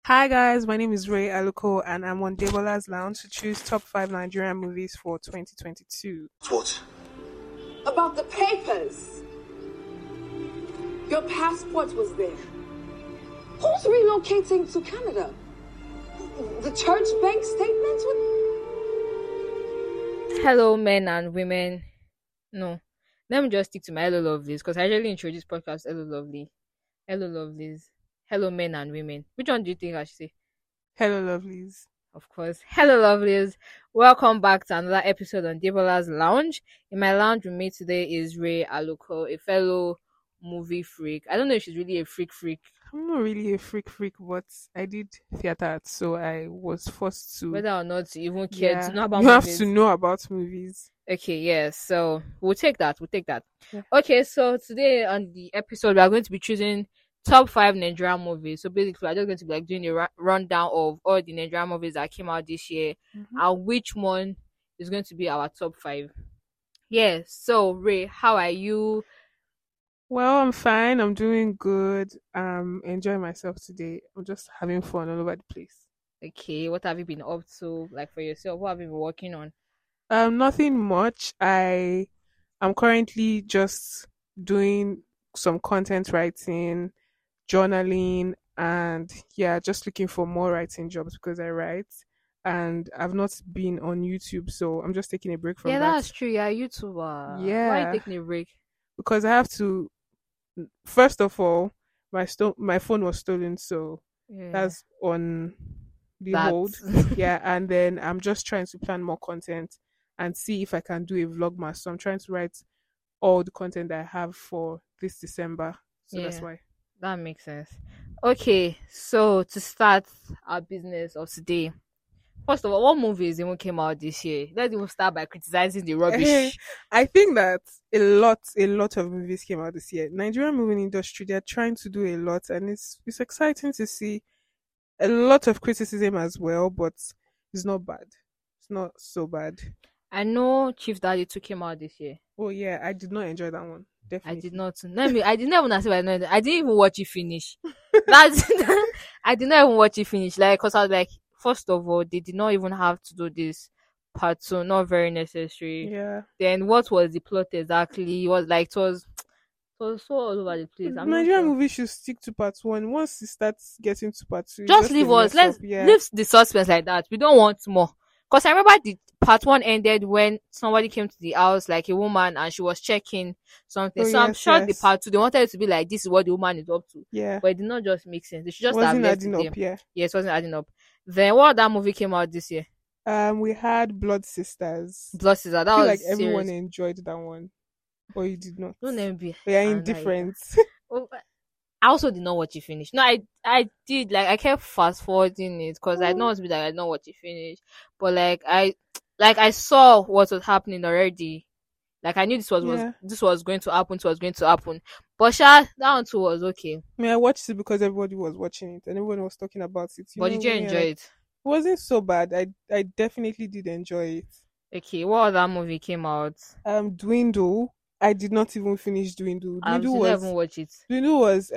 Hi guys, my name is Ray Aluko and I'm on Debola's Lounge to choose top 5 Nigerian movies for 2022. What? About the papers. Your passport was there. Who's relocating to Canada? The church bank statements? Hello, men and women. No, let me just stick to my hello lovelies because I usually introduce podcast hello lovely, hello lovelies, hello men and women. Which one do you think I should say? Hello lovelies. Of course, hello lovelies. Welcome back to another episode on Debola's Lounge. In my lounge with me today is Ray Aluko, a fellow movie freak. I don't know if she's really a freak. I'm not really a freak, but I did theater art, so I was forced to. Whether or not you even care to know about you have movies. to know about movies. Okay, yes. So we'll take that. Yeah. Okay, so today on the episode, we are going to be choosing top 5 Nigerian movies. So basically, we're just going to be like doing a rundown of all the Nigerian movies that came out this year and which one is going to be our top 5. Yeah, so Ray, how are you? Well, I'm fine. I'm doing good. Enjoying myself today. I'm just having fun all over the place. Okay, what have you been up to, like for yourself? What have you been working on? Nothing much. I'm currently just doing some content writing, journaling, and yeah, just looking for more writing jobs because I write and I've not been on YouTube, so I'm just taking a break from Yeah, that. that's true. You're a YouTuber. Why are Yeah, you taking a break? because I have to. First of all, my phone was stolen, so Yeah, that's on the that's hold. Yeah, and then I'm just trying to plan more content and see if I can do a vlogmas. So I'm trying to write all the content that I have for this December. So that's yeah. why. That makes sense. Okay, so to start our business of today, first of all, what movies even came out this year? Let's even start by criticizing the rubbish. I think that a lot of movies came out this year. Nigerian movie industry, they're trying to do a lot, and it's exciting to see a lot of criticism as well, but it's not bad. It's not so bad. I know Chief Daddy 2 came out this year. Oh yeah, I did not enjoy that one. I did Definitely. not. I didn't even say I know. I didn't even watch it finish. That's I did not even watch it finish. Like, cause I was like, first of all, they did not even have to do this part 2. Not very necessary. Yeah. Then what was the plot exactly? It was like it was so all over the place. I'm not Nigerian sure. movie should stick to part one. Once it starts getting to part two, it's Just just a leave us. mess up. Let's Yeah. leave the suspense like that. We don't want more. Because I remember the part 1 ended when somebody came to the house, like a woman, and she was checking something. Oh So I'm yes, sure the yes. part 2, they wanted it to be like, this is what the woman is up to. Yeah. But it did not just make sense. They should just have Wasn't left adding it there. up, yeah. Yes, it wasn't adding up. Then what other movie came out this year? We had Blood Sisters. Blood Sister. I That feel was like everyone serious. enjoyed that one. Or you did not. Don't let me be. They are And indifferent. oh, I also did not watch it finish. No, I did, like, I kept fast forwarding it because I know to be like I did not watch it finish. But I saw what was happening already. Like, I knew Yeah. this was going to happen. It was going to happen. But that one too was okay. I mean, I watched it because everybody was watching it and everyone was talking about it. But did you when you're enjoy like, it? it wasn't so bad. I definitely did enjoy it. Okay, what other movie came out? Dwindle. I did not even finish Dwindle. I still haven't watched it. Dwindle was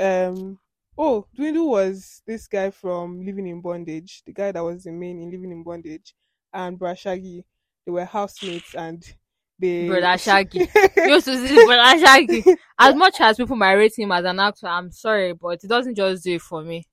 Dwindle was this guy from Living in Bondage, the guy that was the main in Living in Bondage, and Brashagi. They were housemates and they Brother Shaggy. You used to see Brother Shaggy. As much as people might rate him as an actor, I'm sorry, but it doesn't just do it for me.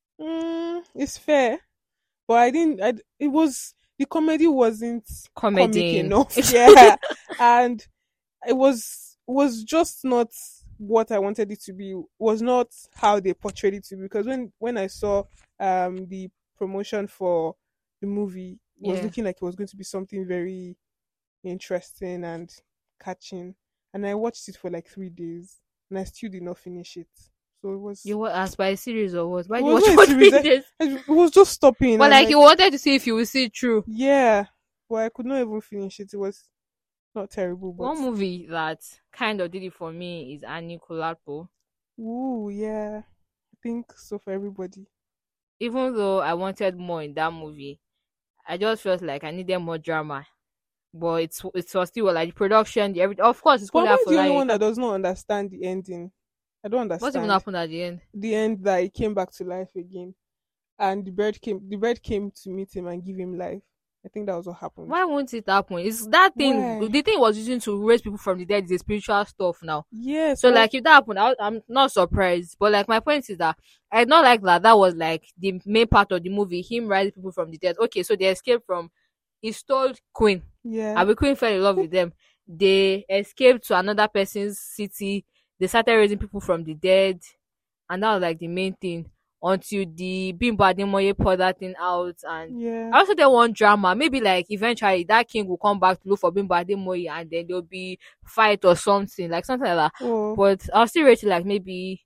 It's fair, but I didn't. It was the comedy wasn't comic Comedy. enough, yeah, and it was just not what I wanted it to be. It was not how they portrayed it to be. Because when I saw the promotion for the movie, it was Yeah. looking like it was going to be something very interesting and catching, and I watched it for like 3 days, and I still did not finish it. So it was. You were asked by a series or what? Why It do you was watch not a for series. 3 days? It was just stopping. But I'm like, you wanted to see if you will see it through. yeah, but I could not even finish it. It was not terrible, but One movie that kind of did it for me is Annie Kulapo. ooh, yeah, I think so for everybody. Even though I wanted more in that movie, I just felt like I needed more drama. But it was still like the production, the everything. Of course, it's But going am I to the only like, one that does not understand the ending? I don't what even understand happened at the end? the end that he came back to life again. and the bird came to meet him and give him life. I think that was what happened. Why won't it happen? It's that thing. Why? The thing was using to raise people from the dead is a spiritual stuff now. Yes, So but like if that happened, I'm not surprised. But like my point is that I not like that. That was like the main part of the movie. Him rising people from the dead. Okay, so they escaped from. He stole Queen. yeah. And the Queen fell in love with them. They escaped to another person's city. They started raising people from the dead, and that was like the main thing. Until the Bimbo Ademoye poured that thing out, and Yeah. I also did want drama. Maybe like eventually that king will come back to look for Bimbo Ademoye, and then there'll be fight or something like that. Oh, But I'll still rate it like maybe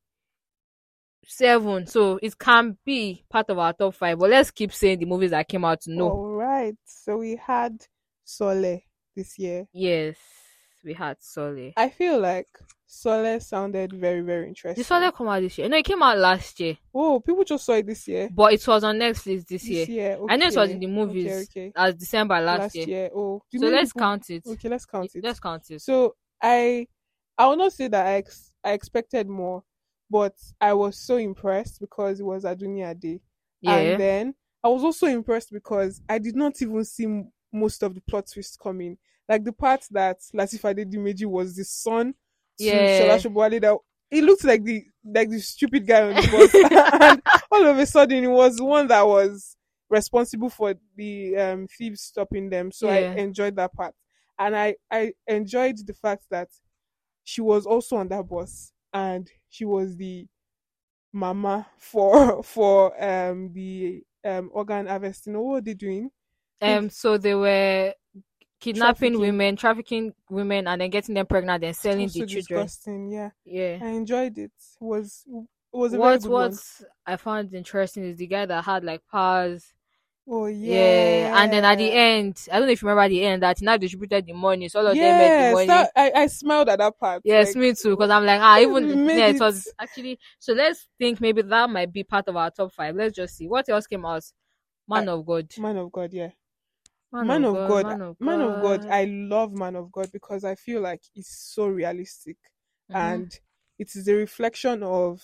7. So it can be part of our top 5. But let's keep saying the movies that came out to know. all right. So we had Sole this year. Yes, we had Sole. I feel like Sole sounded very, very Did interesting. Sole come out this year? No, it came out last year, Oh, people just saw it this year. but it was on Netflix this year. This year, I know it was okay. in the movies Okay. as December last year. year. Oh, do So many let's people- count it. Okay, let's count it. Let's count it. So I will not say that I expected more, but I was so impressed because it was Adunia Day. Yeah. And then I was also impressed because I did not even see most of the plot twists coming. Like the part that Lateef Adedimeji was the son to Yeah. Shola Sobowale, that it looked like the stupid guy on the bus. And all of a sudden it was the one that was responsible for the thieves stopping them. So Yeah. I enjoyed that part. And I enjoyed the fact that she was also on that bus and she was the mama for the organ harvesting. What were they doing? So they were kidnapping Trafficking. women, trafficking women, and then getting them pregnant and selling Also the children. disgusting. Yeah, Yeah. I enjoyed it. It was a very good one. What I found interesting is the guy that had like powers. Oh Yeah. And then at the end, I don't know if you remember at the end that he now distributed the money, so all of them made the yes, money. I smiled at that part. Yes, Like, me too. Because I'm like, we even made yeah, it it. was actually. So let's think maybe that might be part of our top 5. Let's just see what else came out. Man of God. Man of God, yeah. Man of God. Man of God. I love Man of God because I feel like it's so realistic Mhm. and it is a reflection of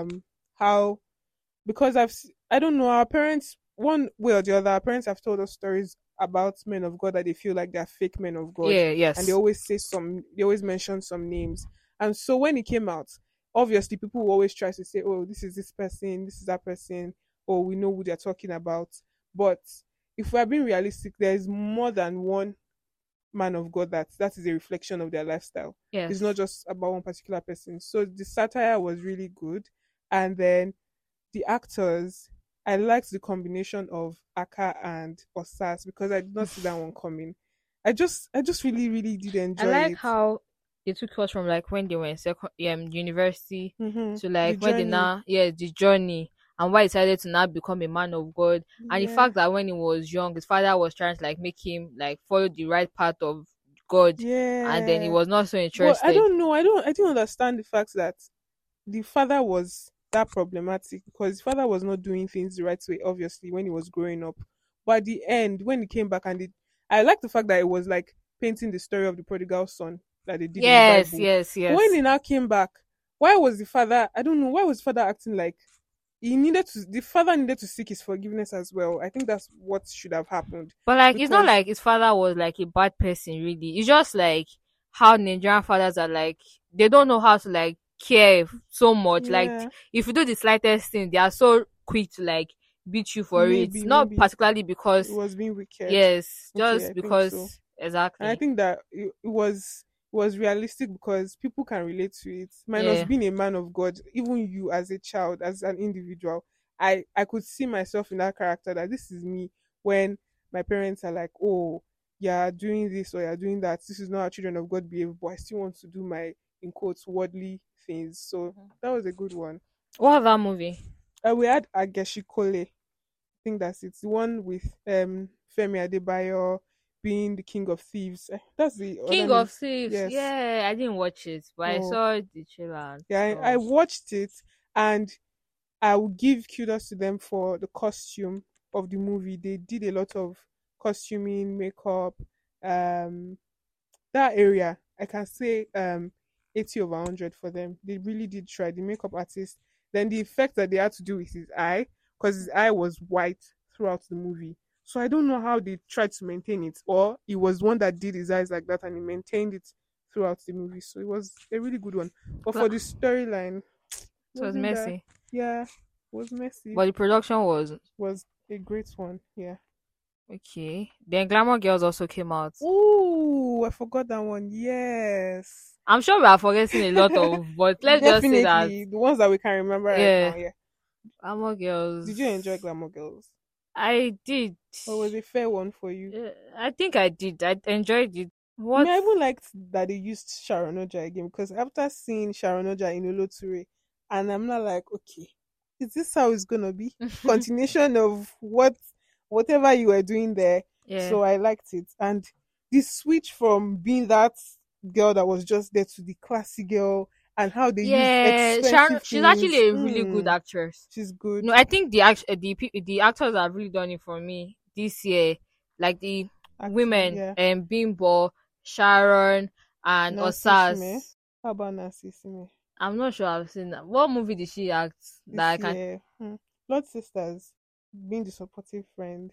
how, because I don't know, our parents, one way or the other, our parents have told us stories about men of God that they feel like they're fake men of God. Yeah. Yes. And they always mention some names. And so when it came out, obviously people will always try to say, oh, this is this person, this is that person, or we know who they're talking about. But if we're being realistic, there is more than one man of God that is a reflection of their lifestyle. Yes. It's not just about one particular person. So the satire was really good. And then the actors, I liked the combination of Aka and Osas because I did not see that one coming. I just really, really did enjoy I like it. how they took us from like when they were in university Mhm. to like The when they journey. now the journey and why he decided to now become a man of God, and the Yeah. fact that when he was young his father was trying to like make him like follow the right path of God, Yeah. and then he was not so But interested. I don't know. I didn't understand the fact that the father was that problematic because the father was not doing things the right way, obviously, when he was growing up. But at the end, when he came back I like the fact that it was like painting the story of the prodigal son that they did Yes, in the Bible. yes, yes. But when he now came back, why was the father, I don't know, why was the father acting like the father needed to seek his forgiveness as well. I think that's what should have happened. But like it's not because- like his father was like a bad person really. It's just like how Nigerian fathers are like they don't know how to like care so much. Like Yeah. if you do the slightest thing, they are so quick to like beat you for Maybe, it. Not maybe. particularly because It was being wicked. yes, Okay, I just think because so. exactly. And I think that it was realistic because people can relate to it. Minus Yeah. being a man of God, even you as a child, as an individual, I could see myself in that character that this is me when my parents are like, oh, you're doing this or you're doing that. This is not how children of God behave, but I still want to do my, in quotes, worldly things. So that was a good one. What was that movie? We had Ageshikole. I think that's it. The one with Femi Adebayo being the king of thieves. That's the other King name. of Thieves. Yes. Yeah, I didn't watch it, but I Oh. saw the trailer. and Yeah, I stuff. watched it and I will give kudos to them for the costume of the movie. They did a lot of costuming, makeup, that area. I can say 80 over 100 for them. They really did try. The makeup artist, then the effect that they had to do with his eye, because his eye was white throughout the movie. So I don't know how they tried to maintain it, or it was one that did his eyes like that and he maintained it throughout the movie. So it was a really good one. But for the storyline, It was wasn't that? messy, Yeah, was messy. but the production Was a great one. Yeah. okay. Then Glamour Girls also came out. Ooh, I forgot that one. Yes. I'm sure we are forgetting a lot of, but let's just say that Definitely the ones that we can remember right yeah, now. Yeah. Glamour Girls. Did you enjoy Glamour Girls? I did. Or was it a fair one for you? I think I did. I enjoyed it. I What? mean, I even liked that they used Sharon Oja again because after seeing Sharon Oja in Oloture, and I'm not like, okay, is this how it's gonna be? Continuation of whatever you were doing there. Yeah. So I liked it. And the switch from being that girl that was just there to the classy girl and how they Yeah, use Sharon, expensive she's things. actually a really good actress. She's good. No, I think the actors have really done it for me this year. Like the women, yeah. Bimbo, Sharon, and Nancy Osas. Sime. How about Nancy Sime? I'm not sure I've seen that. What movie did she act that I This can? year. Blood Sisters, being the supportive friend.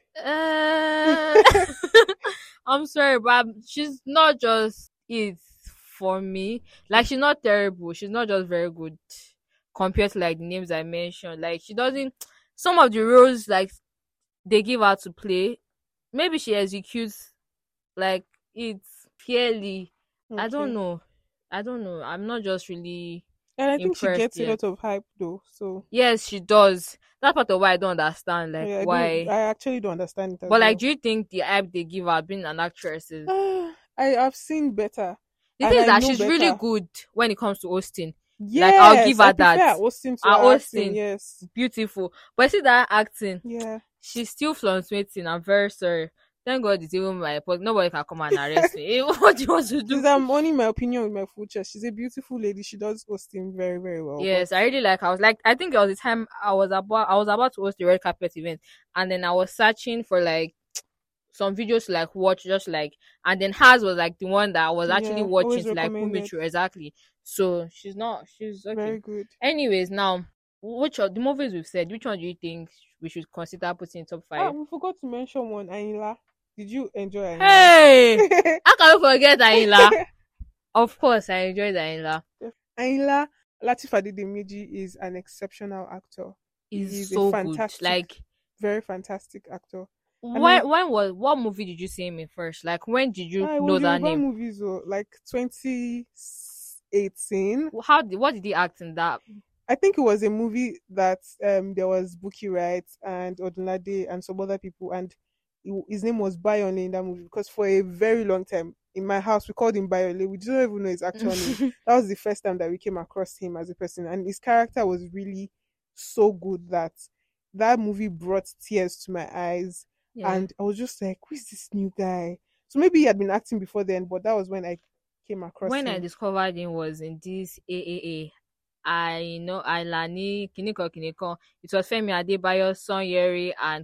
I'm sorry, but she's not just it for me. Like she's not terrible. She's not just very good compared to like the names I mentioned. Like she doesn't. Some of the roles like they give her to play, maybe she executes like it's fairly. Okay. I don't know. I'm not just really And I think she impressed gets a yet. lot of hype though. So Yes, she does. That's part of why I don't understand. Like yeah, why. I actually don't understand it as But like, well. do you think the hype they give her being an actress is? I've seen better. The and thing is I that know she's better. really good when it comes to Austin. Yes, Like I'll give her I prefer that. Austin to Her her Austin. acting, yes. Beautiful. But see that acting, Yeah. she's still fluctuating. I'm very sorry. Thank God it's even my podcast. Nobody can come and arrest me. What do you want to do? Because I'm owning my opinion with my full chest. She's a beautiful lady. She does Austin very, very well. Yes, I really like. I think it was the time I was about to host the red carpet event, and then I was searching for like some videos to like watch, just like, and then hers was like the one that I was actually Yeah, watching always to like put me recommended. through exactly. So she's okay. Very good. Anyways, now which of the movies we've said, which one do you think we should consider putting in top 5? We forgot to mention one, Ayinla. Did you enjoy Ayinla? Hey, how can we forget Ayinla? Of course, I enjoyed Ayinla. Ayinla, Lateef Adedimeji is an exceptional actor. He's a so fantastic, good. Like, very fantastic actor. when was what movie did you see him in first? Like, when did you know that name? Movies, like 2018. What did he act in that? I think it was a movie that there was Buki Wright and Odunlade and some other people, and his name was Bayonle in that movie, because for a very long time in my house we called him Bayonle. We didn't even know his actual name. That was the first time that we came across him as a person, and his character was really so good that movie brought tears to my eyes. Yeah. And I was just like, who is this new guy? So maybe he had been acting before then, but that was when I came across him. When I discovered him was in this AAA. I know Ailani Kiniko. It was Femi Adebayo, Sonyeri, and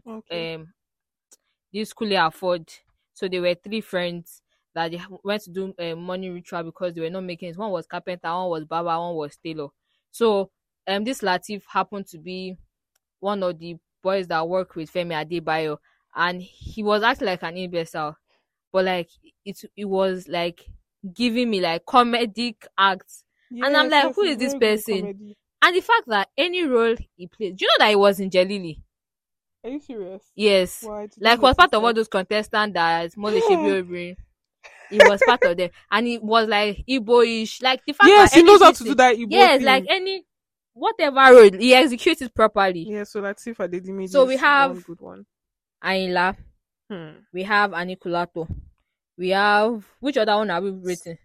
this Kule Afford. So they were 3 friends that they went to do a money ritual because they were not making it. One was carpenter, one was barber, one was tailor. So this Lateef happened to be one of the boys that worked with Femi Adebayo, and he was acting like an imbecile, but like it was like giving me like comedic acts. Yes, and I'm like, who is this person? And the fact that any role he played, do you know that he was in Jelili? Are you serious? Yes. Like, was part of all those contestants that Mole Shebi. He was part of them, and he was like Igbo-ish. Like the fact that he knows how to do that Igbo yes, thing. like any whatever role he executes it properly. Yeah, so Lateef Adedimeji. So we have one good one. Ayinla. We have Anikulapo. We have, which other one are we rating?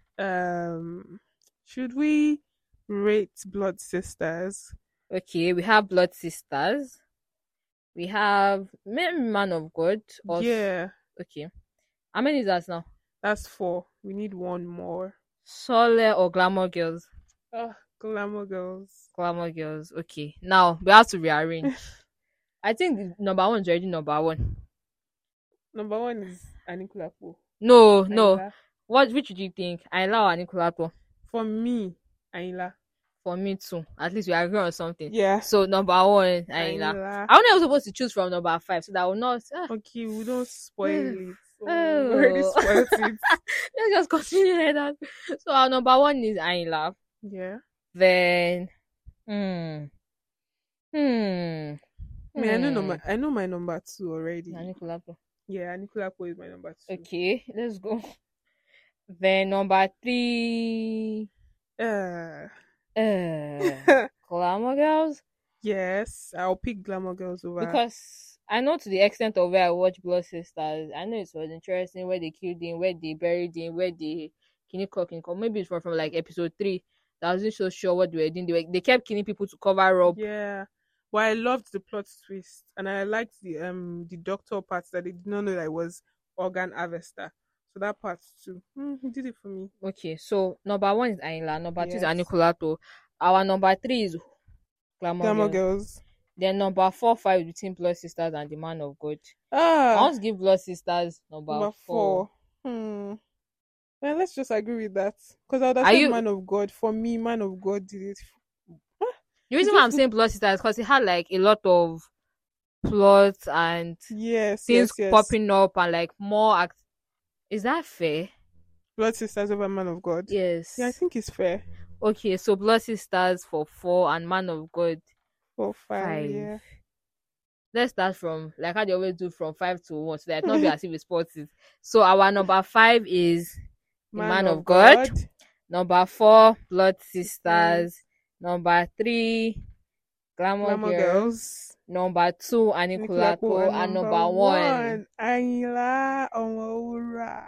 Should we rate Blood Sisters? Okay, we have Blood Sisters. We have Man of God. Yeah. Okay. How many is that now? That's 4. We need one more. Sole or Glamour Girls? Glamour Girls. Glamour Girls. Okay. Now, we have to rearrange. I think the number 1 is already number 1. Number 1 is Anikulapo. No. Which do you think? Ayinla or Anikulapo? For me, Ayinla. For me too. At least we agree on something. Yeah. So number one, Ayinla. I was supposed to choose from number 5, so that I will not. Okay, we don't spoil it. So Oh. we already spoiled it. Let's just continue like that. So our number 1 is Ayinla. Yeah. Then, I know my number 2 already. Anikulapo. Yeah, Anikulapo is my number 2. Okay, let's go. Then number 3, Uh, Glamour Girls. yes, I'll pick Glamour Girls over. Because I know to the extent of where I watch Blood Sisters, I know it was interesting where they killed him, where they buried him, where they Kiniko. Maybe it's from like episode 3. That I wasn't so sure what they were doing. They kept killing people to cover up. Yeah. Well, I loved the plot twist, and I liked the doctor part that they did not know that it was organ harvester. So that part too, he did it for me. Okay, so number 1 is Ayinla, number 2 is Yes. Anikulapo. Our number 3 is Glamour Girls. Girls. Then number 4, 5 is between Blood Sisters and the Man of God. I Ah, want to give Blood Sisters number number 4. 4. Well, let's just agree with that, because I would have Are said you- Man of God. For me, Man of God did it. The reason why I'm saying Blood Sisters is because it had like a lot of plots and Yes, things yes. popping up and like more. Is that fair? Blood Sisters over Man of God. Yes. Yeah, I think it's fair. Okay, so Blood Sisters for 4 and Man of God 4, 5. 5. Yeah. Let's start from like how they always do from 5 to 1, so that it not be as if it's sporty. So our number 5 is The Man of God. Number 4, Blood Sisters. Number 3, Glamour Glamour Girls. Girls. Number 2, Anikulapo. And number 1. Ayinla Omowura.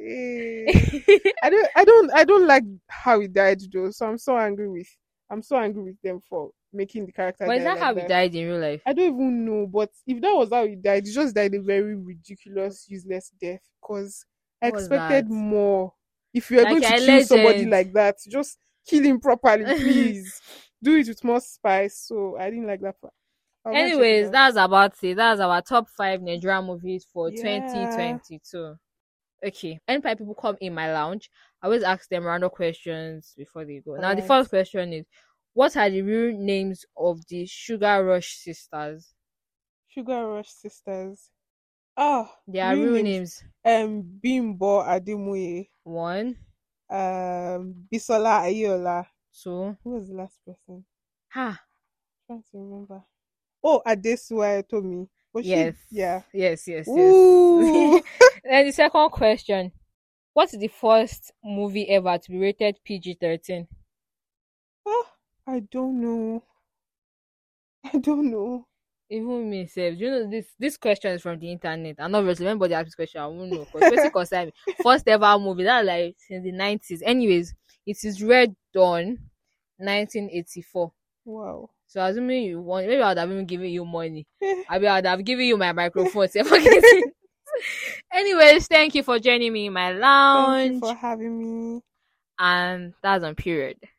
I don't like how he died though, so I'm so angry with them for making the character. But is die that like how he died in real life? I don't even know, but if that was how he died, he just died a very ridiculous, useless death. Because I What's expected that? more. If you are Like going to a kill somebody legend. like that, just kill him properly, please. Do it with more spice. So I didn't like that part. I'll go check it Anyways, out. that's about it. That's our top 5 Nigerian movies for Yeah. 2022. Okay. Anytime people come in my lounge, I always ask them random questions before they go. Now, the Alright. first question is, what are the real names of the Sugar Rush sisters? Sugar Rush sisters. Ah, Their real names. Bimbo Ademuye. 1, Bisola Ayola. 2. Who was the last person? Ha. Trying to remember. Oh, Adesuwa Tomi. Was Yes. she? Yeah. Yes. Ooh. Then the second question. What is the first movie ever to be rated PG-13? Oh, I don't know. Even me, self. Do you know this question is from the internet? And obviously, when anybody asks this question, I won't know. Because it's concern me. First ever movie, that's like since the 90s. Anyways, it is Red Dawn, 1984. Wow. So assuming you want, maybe I would have even given you money. Eh. I would have given you my microphone. So forget it. Anyways, thank you for joining me in my Thank lounge. you for having me. And that's on period.